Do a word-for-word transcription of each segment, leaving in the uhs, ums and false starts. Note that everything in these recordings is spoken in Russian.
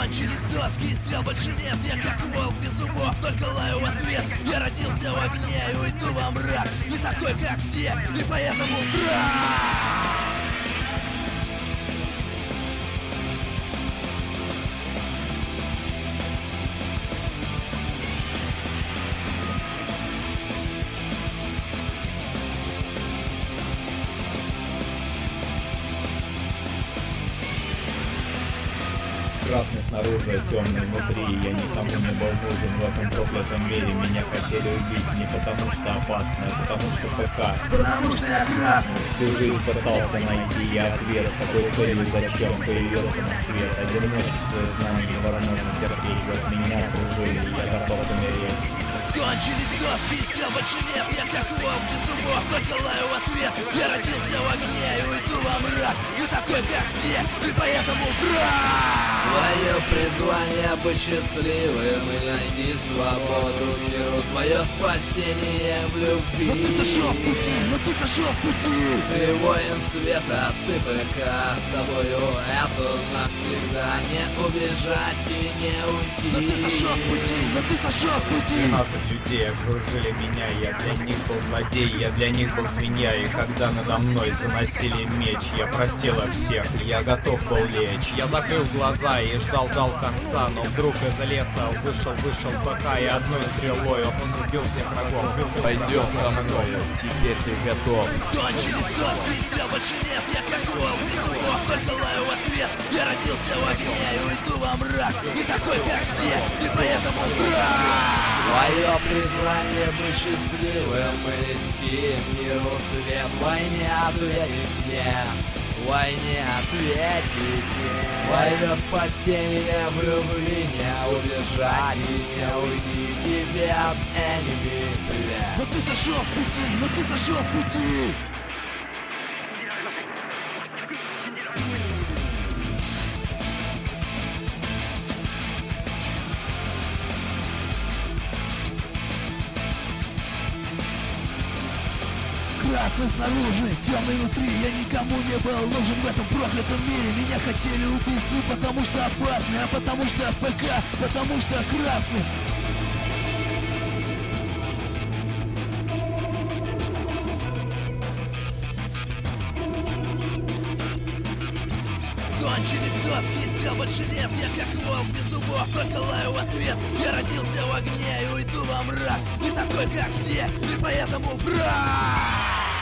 Кончились соски, стрел больше нет. Я как волк без зубов, только лаю в ответ. Я родился в огне и уйду во мрак. Не такой, как все, и поэтому враг. Красный снаружи, темный внутри. Я никому не был нужен в этом проклятом мире. Меня хотели убить не потому что опасно, а потому что ПК. Потому что я красный. Всю жизнь пытался найти я ответ, с какой целью, зачем появился на свет. Одиночество и знание невозможно терпеть. Вот меня окружили, я готов умереть. Кончились соски, стрел больше нет. Я как волк без зубов, только лаю в ответ. Я родился в огне и уйду во мрак. Не такой, как все, и поэтому враг. Твое призвание быть счастливым и найти свободу миру. Твое спасение в любви. Но ты сошел с пути, но ты сошел с пути. Ты воин света, ты ПК. С тобою это навсегда. Не убежать и не уйти. Но ты сошел с пути, но ты сошел с пути. Двенадцать людей окружили меня, я для них был злодей, я для них был свинья. И когда надо мной заносили меч, я простил их всех, я готов был лечь. Я закрыл глаза и ждал-ждал конца, но вдруг из леса вышел, вышел ПК, и одной стрелой он убил всех врагов. Пойдем со мною, теперь ты готов. Кончились соски, стрел больше нет. Я как волк без зубов, только лаю в ответ. Я родился в огне и уйду во мрак. Не такой, как все, и поэтому враг. Твое призвание быть счастливым и нести миру свет. Войне ответить мне, войне ответить мне. Твое спасение в любви, не убежать и не уйти тебе от enemy, бля. Но ты сошел с пути, но ты сошел с пути. Красный снаружи, темный внутри. Я никому не был нужен в этом проклятом мире. Меня хотели убить не потому что опасный, а потому что ПК, потому что красный. Кончились соски, стрел больше нет. Я как волк без зубов, только лаю в ответ. Я родился в огне и уйду во мрак. Не такой, как все, и поэтому враг.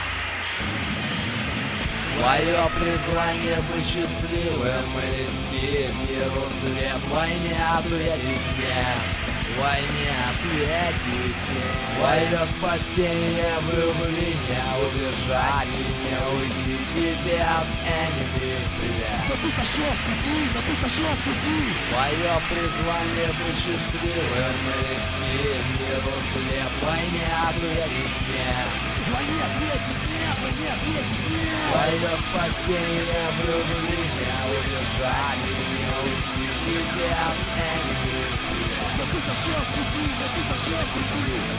Твое призвание быть счастливым и нести миру свет. Войне ответить мне, войне ответить мне. Твое спасение в любви, не убежать и не уйти тебе от enemy, бля. Но ты сошел с пути, но ты сошел с пути. Твое призвание быть счастливым и нести миру свет. Войне ответить мне, войне ответить нет, войне ответить нет. твое спасение в любви, не убежать и не уйти тебе от enemy. Но ты сошел с пути, но ты сошел с пути.